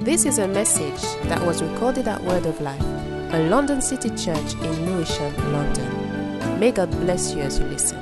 This is a message that was recorded at Word of Life, a London City church in Lewisham, London. May God bless you as you listen.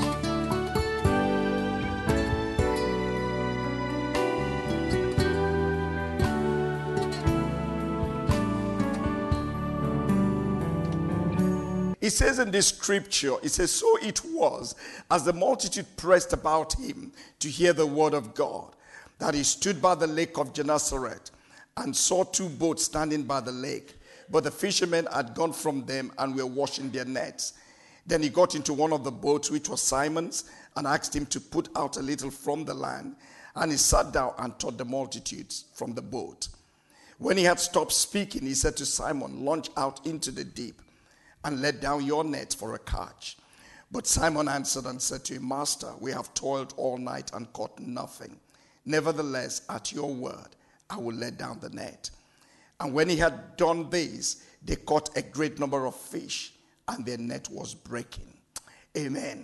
It says in this scripture, it says, so it was, as the multitude pressed about him to hear the word of God, that he stood by the lake of Gennesaret and saw two boats standing by the lake. But the fishermen had gone from them and were washing their nets. Then he got into one of the boats, which was Simon's, and asked him to put out a little from the land. And he sat down and taught the multitudes from the boat. When he had stopped speaking, he said to Simon, launch out into the deep and let down your nets for a catch. But Simon answered and said to him, Master, we have toiled all night and caught nothing. Nevertheless, at your word, I will let down the net. And when he had done this, they caught a great number of fish, and their net was breaking. Amen.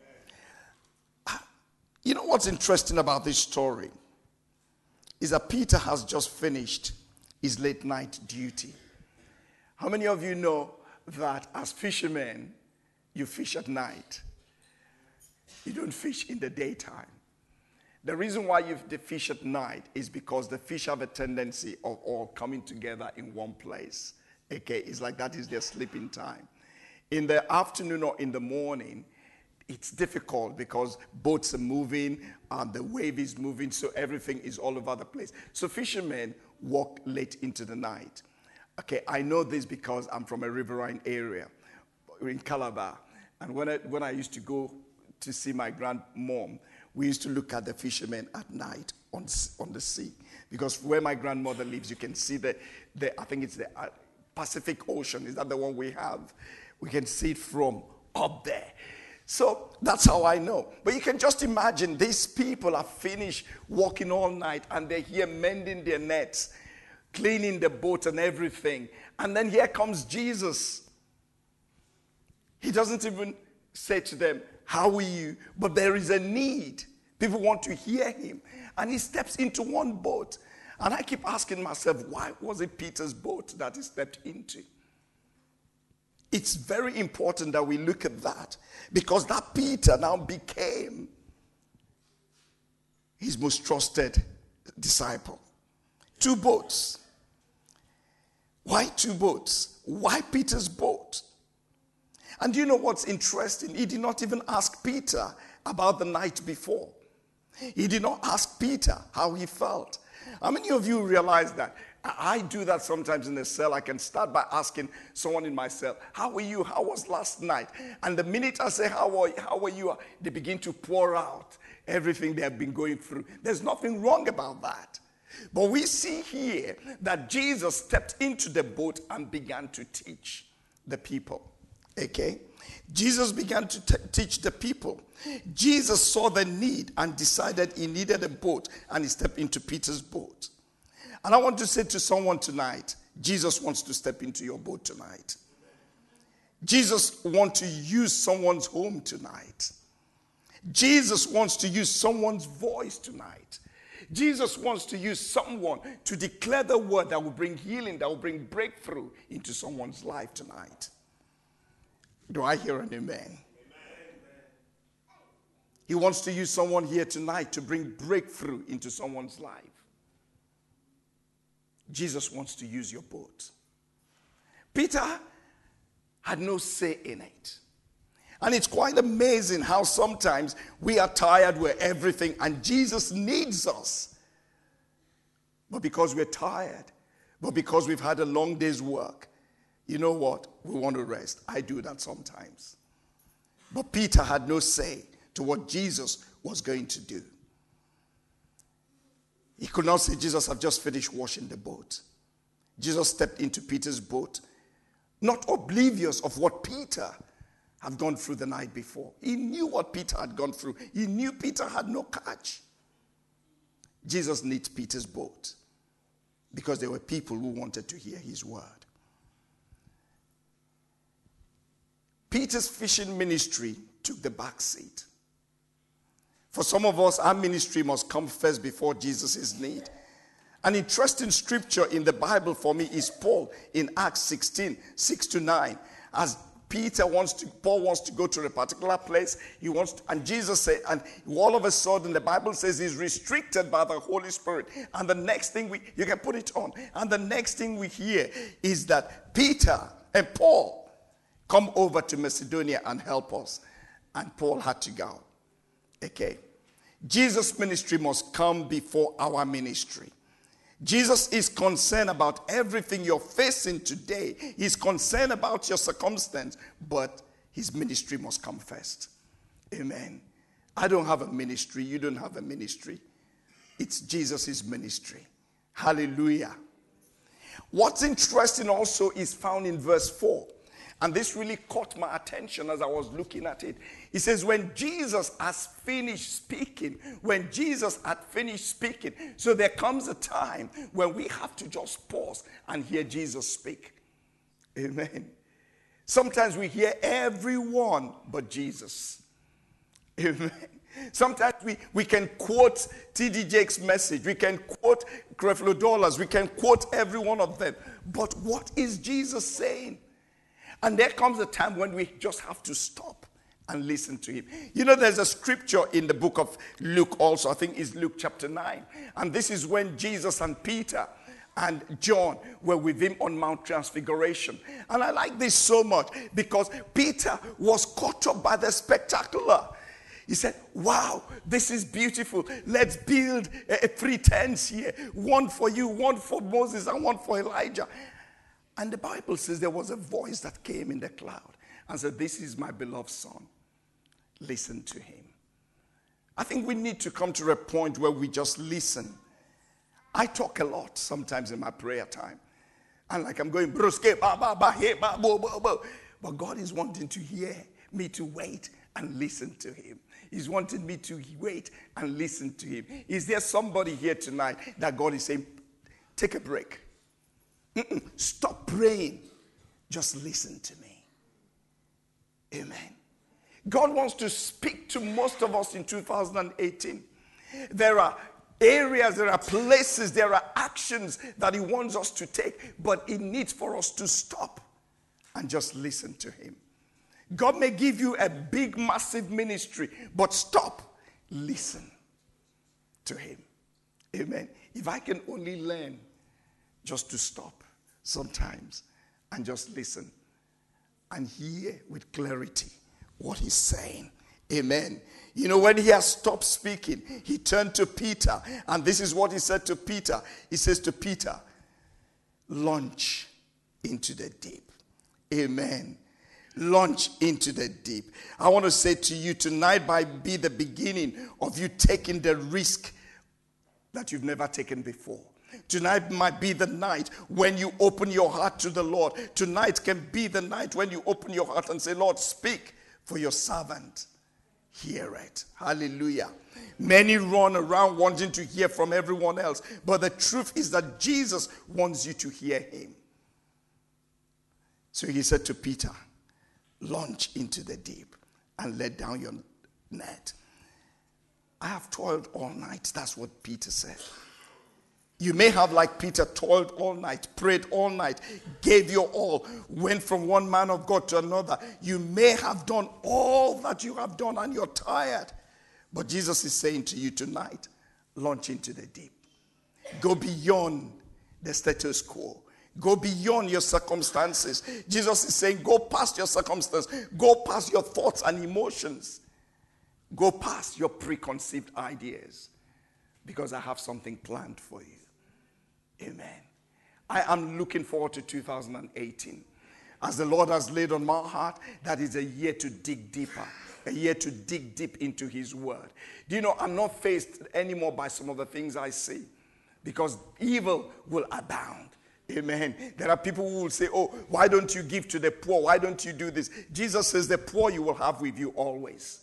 You know what's interesting about this story is that Peter has just finished his late night duty. How many of you know that as fishermen, you fish at night? You don't fish in the daytime. The reason why you fish at night is because the fish have a tendency of all coming together in one place. Okay, it's like that is their sleeping time. In the afternoon or in the morning, it's difficult because boats are moving, the wave is moving, so everything is all over the place. So fishermen walk late into the night. Okay, I know this because I'm from a riverine area in Calabar. And when I used to go to see my grandmom, we used to look at the fishermen at night on the sea. Because where my grandmother lives, you can see I think it's the Pacific Ocean. Is that the one we have? We can see it from up there. So that's how I know. But you can just imagine these people are finished walking all night and they're here mending their nets, cleaning the boat and everything. And then here comes Jesus. He doesn't even say to them, how are you? But there is a need. People want to hear him. And he steps into one boat. And I keep asking myself, why was it Peter's boat that he stepped into? It's very important that we look at that. Because that Peter now became his most trusted disciple. Two boats. Why two boats? Why Peter's boat? And do you know what's interesting? He did not even ask Peter about the night before. He did not ask Peter how he felt. How many of you realize that? I do that sometimes in the cell. I can start by asking someone in my cell, how are you? How was last night? And the minute I say, how are you? They begin to pour out everything they have been going through. There's nothing wrong about that. But we see here that Jesus stepped into the boat and began to teach the people. Okay? Jesus began to teach the people. Jesus saw the need and decided he needed a boat, and he stepped into Peter's boat. And I want to say to someone tonight, Jesus wants to step into your boat tonight. Jesus wants to use someone's home tonight. Jesus wants to use someone's voice tonight. Jesus wants to use someone to declare the word that will bring healing, that will bring breakthrough into someone's life tonight. Do I hear an amen? Amen? He wants to use someone here tonight to bring breakthrough into someone's life. Jesus wants to use your boat. Peter had no say in it. And it's quite amazing how sometimes we are tired with everything and Jesus needs us. But because we're tired, but because we've had a long day's work, you know what? We want to rest. I do that sometimes. But Peter had no say to what Jesus was going to do. He could not say, Jesus, I've just finished washing the boat. Jesus stepped into Peter's boat, not oblivious of what Peter had gone through the night before. He knew what Peter had gone through. He knew Peter had no catch. Jesus needs Peter's boat because there were people who wanted to hear his word. Peter's fishing ministry took the back seat. For some of us, our ministry must come first before Jesus' need. An interesting scripture in the Bible for me is Paul in Acts 16, 6-9. As Paul wants to go to a particular place. And Jesus said, and all of a sudden the Bible says he's restricted by the Holy Spirit. And the next thing you can put it on. And the next thing we hear is that Peter and Paul come over to Macedonia and help us. And Paul had to go. Okay. Jesus' ministry must come before our ministry. Jesus is concerned about everything you're facing today. He's concerned about your circumstance, but his ministry must come first. Amen. I don't have a ministry. You don't have a ministry. It's Jesus' ministry. Hallelujah. What's interesting also is found in verse 4. And this really caught my attention as I was looking at it. He says, when Jesus has finished speaking, so there comes a time when we have to just pause and hear Jesus speak. Amen. Sometimes we hear everyone but Jesus. Amen. Sometimes we can quote T.D. Jakes' message. We can quote Creflo Dollar's. We can quote every one of them. But what is Jesus saying? And there comes a time when we just have to stop and listen to him. You know, there's a scripture in the book of Luke also. I think it's Luke chapter 9. And this is when Jesus and Peter and John were with him on Mount Transfiguration. And I like this so much because Peter was caught up by the spectacular. He said, wow, this is beautiful. Let's build 3 tents here. One for you, one for Moses, and one for Elijah. And the Bible says there was a voice that came in the cloud and said, this is my beloved son. Listen to him. I think we need to come to a point where we just listen. I talk a lot sometimes in my prayer time. And like I'm going, broske, ba, ba, ba, he, ba, bo, bo, bo. But God is wanting to hear me to wait and listen to him. He's wanting me to wait and listen to him. Is there somebody here tonight that God is saying, take a break? Stop praying. Just listen to me. Amen. God wants to speak to most of us in 2018. There are areas, there are places, there are actions that he wants us to take, but it needs for us to stop and just listen to him. God may give you a big, massive ministry, but stop. Listen to him. Amen. If I can only learn just to stop sometimes and just listen and hear with clarity what he's saying. Amen. You know, when he has stopped speaking, he turned to Peter, and this is what he said to Peter. He says to Peter, launch into the deep. Amen. Launch into the deep. I want to say to you tonight, might be the beginning of you taking the risk that you've never taken before. Tonight might be the night when you open your heart to the Lord. Tonight can be the night when you open your heart and say, Lord, speak, for your servant hear it. Hallelujah. Many run around wanting to hear from everyone else, but the truth is that Jesus wants you to hear him. So he said to Peter, launch into the deep and let down your net. I have toiled all night. That's what Peter said. You may have, like Peter, toiled all night, prayed all night, gave your all, went from one man of God to another. You may have done all that you have done and you're tired. But Jesus is saying to you tonight, launch into the deep. Go beyond the status quo. Go beyond your circumstances. Jesus is saying, go past your circumstances. Go past your thoughts and emotions. Go past your preconceived ideas. Because I have something planned for you. Amen. I am looking forward to 2018. As the Lord has laid on my heart, that is a year to dig deeper. A year to dig deep into his word. Do you know, I'm not faced anymore by some of the things I see. Because evil will abound. Amen. There are people who will say, oh, why don't you give to the poor? Why don't you do this? Jesus says the poor you will have with you always.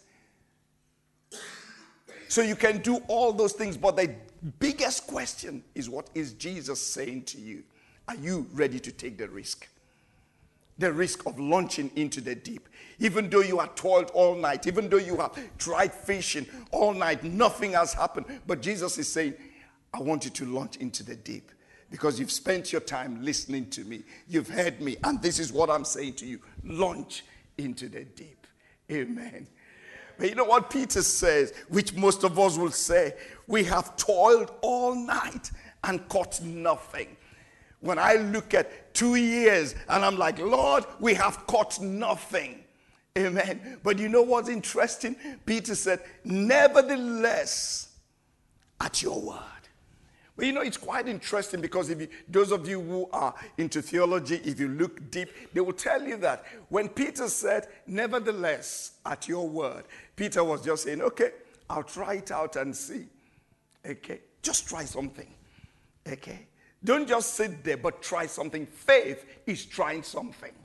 So you can do all those things, but the biggest question is, what is Jesus saying to you? Are you ready to take the risk? The risk of launching into the deep. Even though you are toiled all night, even though you have tried fishing all night, nothing has happened. But Jesus is saying, I want you to launch into the deep. Because you've spent your time listening to me. You've heard me. And this is what I'm saying to you. Launch into the deep. Amen. But you know what Peter says, which most of us will say? We have toiled all night and caught nothing. When I look at 2 years and I'm like, Lord, we have caught nothing. Amen. But you know what's interesting? Peter said, nevertheless, at your word. But you know, it's quite interesting because those of you who are into theology, if you look deep, they will tell you that when Peter said, nevertheless, at your word, Peter was just saying, okay, I'll try it out and see. Okay, just try something. Okay, don't just sit there, but try something. Faith is trying something.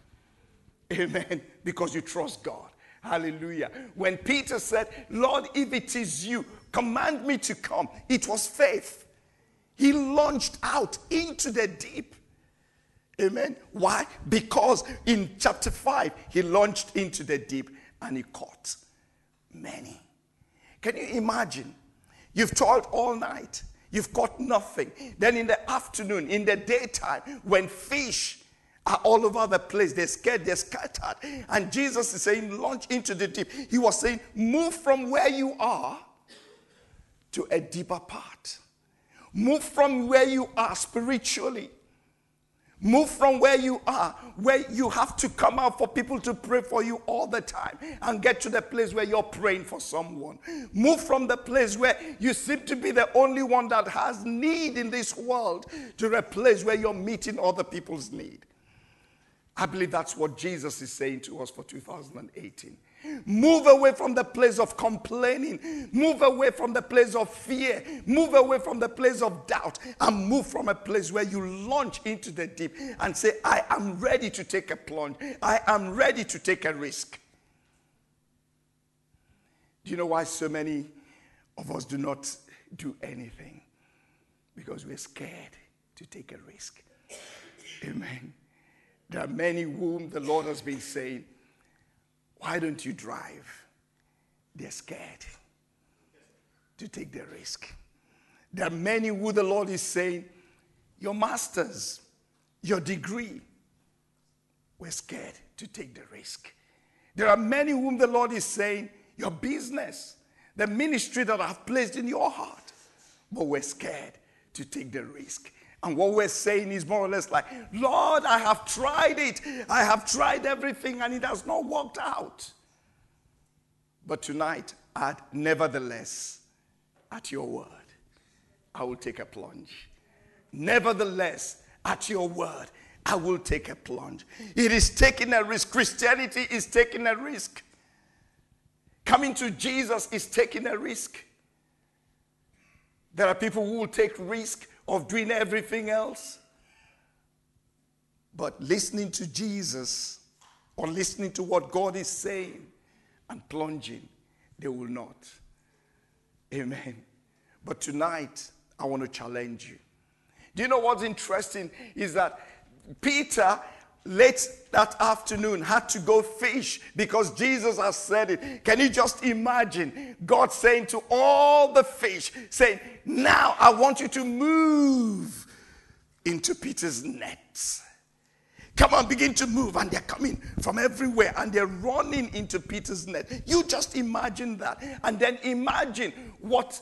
Amen, because you trust God. Hallelujah. When Peter said, Lord, if it is you, command me to come, it was faith. He launched out into the deep. Amen. Why? Because in chapter 5, he launched into the deep and he caught many. Can you imagine? You've toiled all night. You've caught nothing. Then in the afternoon, in the daytime, when fish are all over the place, they're scared, they're scattered. And Jesus is saying, launch into the deep. He was saying, move from where you are to a deeper part. Move from where you are spiritually. Move from where you are, where you have to come out for people to pray for you all the time, and get to the place where you're praying for someone. Move from the place where you seem to be the only one that has need in this world to a place where you're meeting other people's need. I believe that's what Jesus is saying to us for 2018. Move away from the place of complaining. Move away from the place of fear. Move away from the place of doubt. And move from a place where you launch into the deep and say, I am ready to take a plunge. I am ready to take a risk. Do you know why so many of us do not do anything? Because we're scared to take a risk. Amen. There are many whom the Lord has been saying, why don't you drive? They're scared to take the risk. There are many who the Lord is saying, your masters, your degree, we're scared to take the risk. There are many whom the Lord is saying, your business, the ministry that I've placed in your heart, but we're scared to take the risk. And what we're saying is more or less like, Lord, I have tried it. I have tried everything and it has not worked out. But tonight, nevertheless, at your word, I will take a plunge. Nevertheless, at your word, I will take a plunge. It is taking a risk. Christianity is taking a risk. Coming to Jesus is taking a risk. There are people who will take risk of doing everything else. But listening to Jesus or listening to what God is saying and plunging, they will not. Amen. But tonight, I want to challenge you. Do you know what's interesting is that Peter, late that afternoon, had to go fish because Jesus has said it. Can you just imagine God saying to all the fish, saying, now I want you to move into Peter's nets. Come on, begin to move. And they're coming from everywhere and they're running into Peter's net. You just imagine that. And then imagine what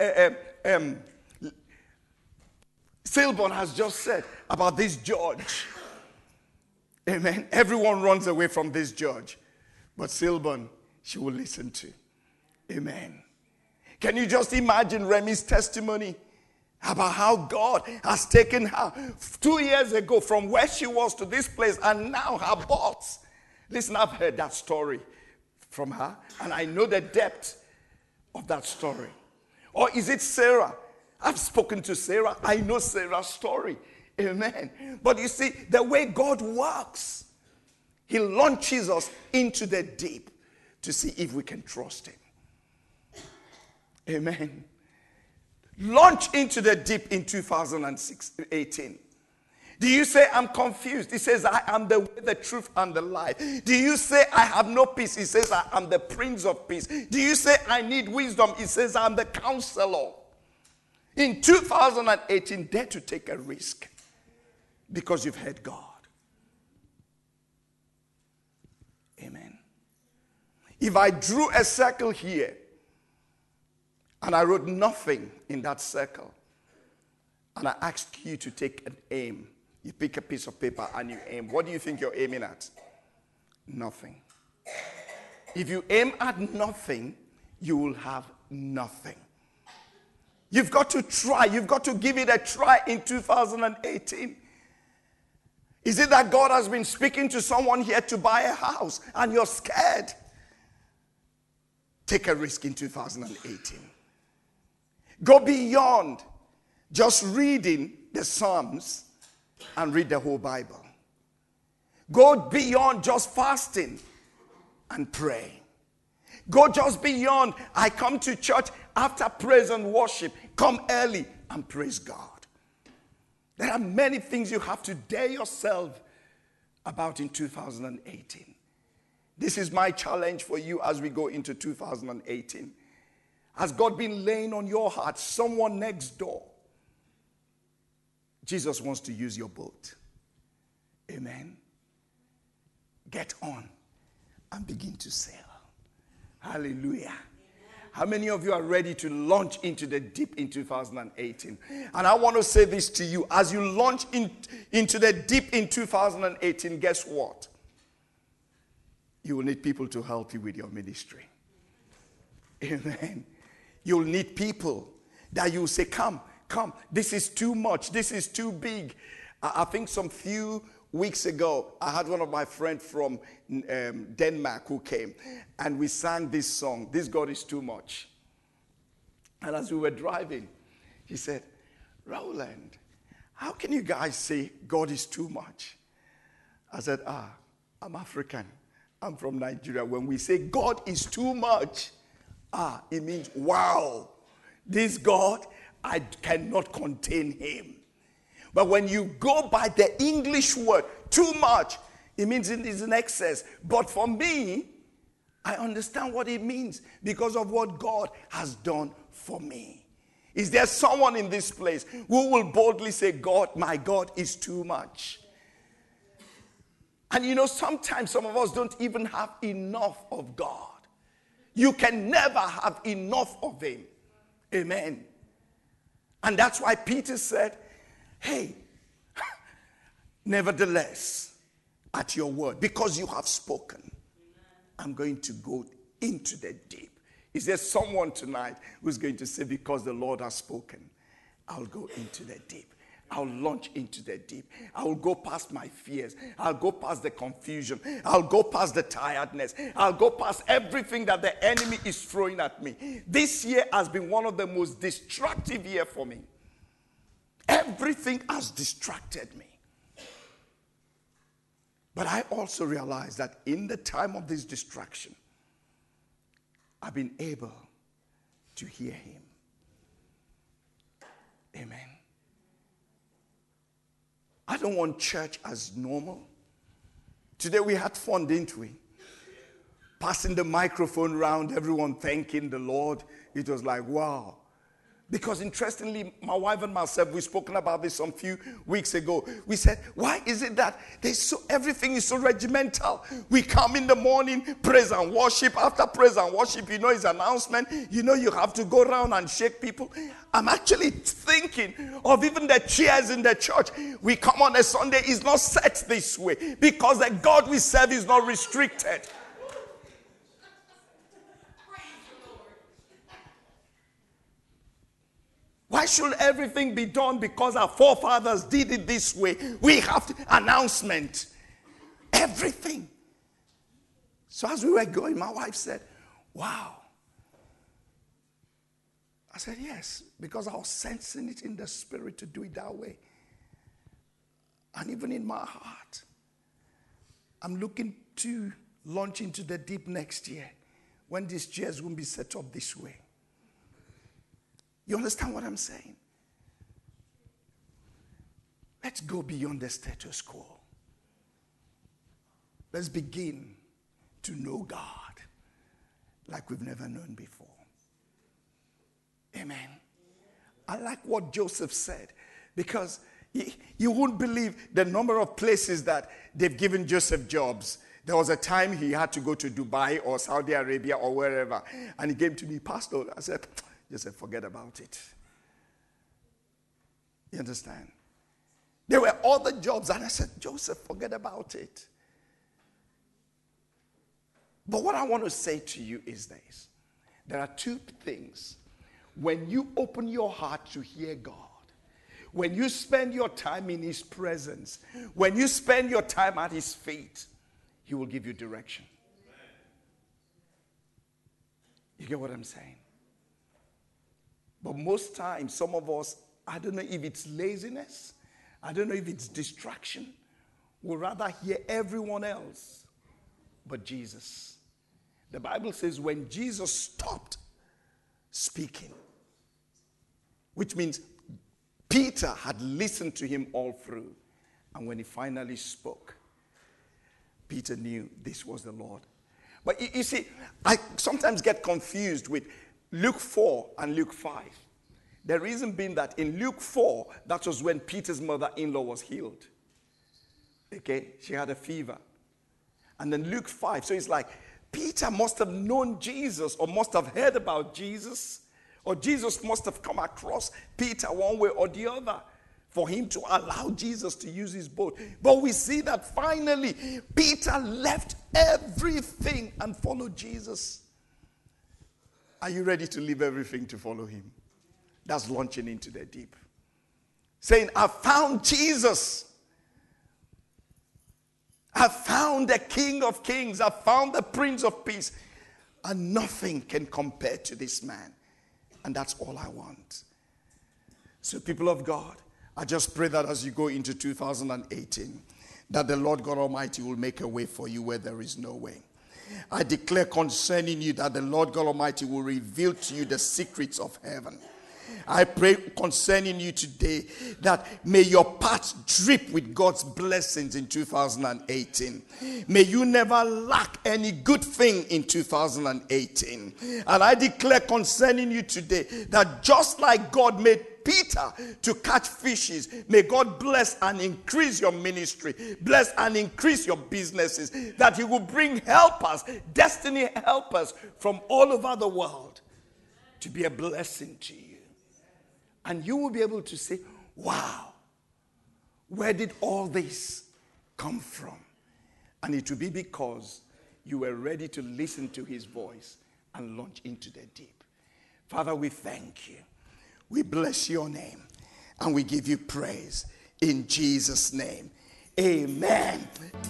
Silborn has just said about this judge. Amen. Everyone runs away from this judge. But Silborn, she will listen to. Amen. Can you just imagine Remy's testimony about how God has taken her 2 years ago from where she was to this place and now her boss. Listen, I've heard that story from her and I know the depth of that story. Or is it Sarah? I've spoken to Sarah. I know Sarah's story. Amen. But you see, the way God works, he launches us into the deep to see if we can trust him. Amen. Launch into the deep in 2018. Do you say, I'm confused? He says, I am the way, the truth, and the life. Do you say, I have no peace? He says, I am the Prince of Peace. Do you say, I need wisdom? He says, I am the counselor. In 2018, dare to take a risk because you've heard God. Amen. If I drew a circle here and I wrote nothing in that circle, and I asked you to take an aim, you pick a piece of paper and you aim. What do you think you're aiming at? Nothing. If you aim at nothing, you will have nothing. You've got to try. You've got to give it a try in 2018. Is it that God has been speaking to someone here to buy a house and you're scared? Take a risk in 2018. Go beyond just reading the Psalms and read the whole Bible. Go beyond just fasting and pray. Go just beyond, I come to church after praise and worship. Come early and praise God. There are many things you have to dare yourself about in 2018. This is my challenge for you as we go into 2018. Has God been laying on your heart someone next door? Jesus wants to use your boat. Amen. Get on and begin to sail. Hallelujah. How many of you are ready to launch into the deep in 2018? And I want to say this to you. As you launch into the deep in 2018, guess what? You will need people to help you with your ministry. Amen. You'll need people that you say, come, this is too much. This is too big. I think some few weeks ago, I had one of my friends from Denmark who came, and we sang this song, This God is Too Much. And as we were driving, he said, Roland, how can you guys say God is too much? I said, I'm African. I'm from Nigeria. When we say God is too much, it means, wow, this God, I cannot contain him. But when you go by the English word, too much, it means it is in excess. But for me, I understand what it means because of what God has done for me. Is there someone in this place who will boldly say, God, my God is too much? And you know, sometimes some of us don't even have enough of God. You can never have enough of him. Amen. And that's why Peter said, hey, nevertheless, at your word, because you have spoken, I'm going to go into the deep. Is there someone tonight who's going to say, because the Lord has spoken, I'll go into the deep. I'll launch into the deep. I'll go past my fears. I'll go past the confusion. I'll go past the tiredness. I'll go past everything that the enemy is throwing at me. This year has been one of the most destructive years for me. Everything has distracted me. But I also realize that in the time of this distraction, I've been able to hear him. Amen. I don't want church as normal. Today we had fun, didn't we? Passing the microphone around, everyone thanking the Lord. It was like, wow. Because interestingly, my wife and myself, we've spoken about this some few weeks ago. We said, why is it that everything is so regimental? We come in the morning, praise and worship. After praise and worship, you know his announcement. You know you have to go around and shake people. I'm actually thinking of even the chairs in the church. We come on a Sunday, it's not set this way. Because the God we serve is not restricted. Why should everything be done because our forefathers did it this way? We have to, announcement. Everything. So as we were going, my wife said, wow. I said, yes, because I was sensing it in the spirit to do it that way. And even in my heart, I'm looking to launch into the deep next year when these chairs won't be set up this way. You understand what I'm saying? Let's go beyond the status quo. Let's begin to know God like we've never known before. Amen. I like what Joseph said, because you wouldn't believe the number of places that they've given Joseph jobs. There was a time he had to go to Dubai or Saudi Arabia or wherever, and he came to me, Pastor. I said, Joseph, forget about it. You understand? There were other jobs, and I said, Joseph, forget about it. But what I want to say to you is this. There are two things. When you open your heart to hear God, when you spend your time in his presence, when you spend your time at his feet, he will give you direction. You get what I'm saying? But most times, some of us, I don't know if it's laziness, I don't know if it's distraction, we'll rather hear everyone else but Jesus. The Bible says when Jesus stopped speaking, which means Peter had listened to him all through, and when he finally spoke, Peter knew this was the Lord. But you see, I sometimes get confused with Luke 4 and Luke 5. The reason being that in Luke 4, that was when Peter's mother-in-law was healed. Okay, she had a fever. And then Luke 5, so it's like Peter must have known Jesus or must have heard about Jesus, or Jesus must have come across Peter one way or the other for him to allow Jesus to use his boat. But we see that finally Peter left everything and followed Jesus. Are you ready to leave everything to follow him? That's launching into the deep. Saying, I found Jesus. I found the King of Kings. I found the Prince of Peace. And nothing can compare to this man. And that's all I want. So people of God, I just pray that as you go into 2018, that the Lord God Almighty will make a way for you where there is no way. I declare concerning you that the Lord God Almighty will reveal to you the secrets of heaven. I pray concerning you today that may your path drip with God's blessings in 2018. May you never lack any good thing in 2018. And I declare concerning you today that just like God made Peter to catch fishes, may God bless and increase your ministry, bless and increase your businesses, that he will bring helpers, destiny helpers from all over the world to be a blessing to you. And you will be able to say, wow, where did all this come from? And it will be because you were ready to listen to his voice and launch into the deep. Father, we thank you. We bless your name and we give you praise in Jesus' name. Amen.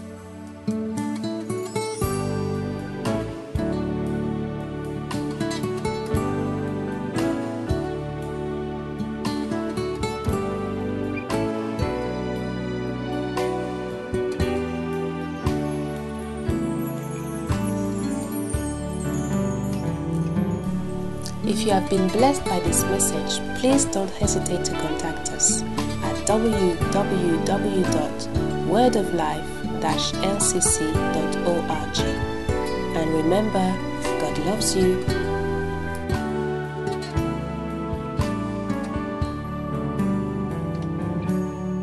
If you have been blessed by this message, please don't hesitate to contact us at www.wordoflife-lcc.org. And remember, God loves you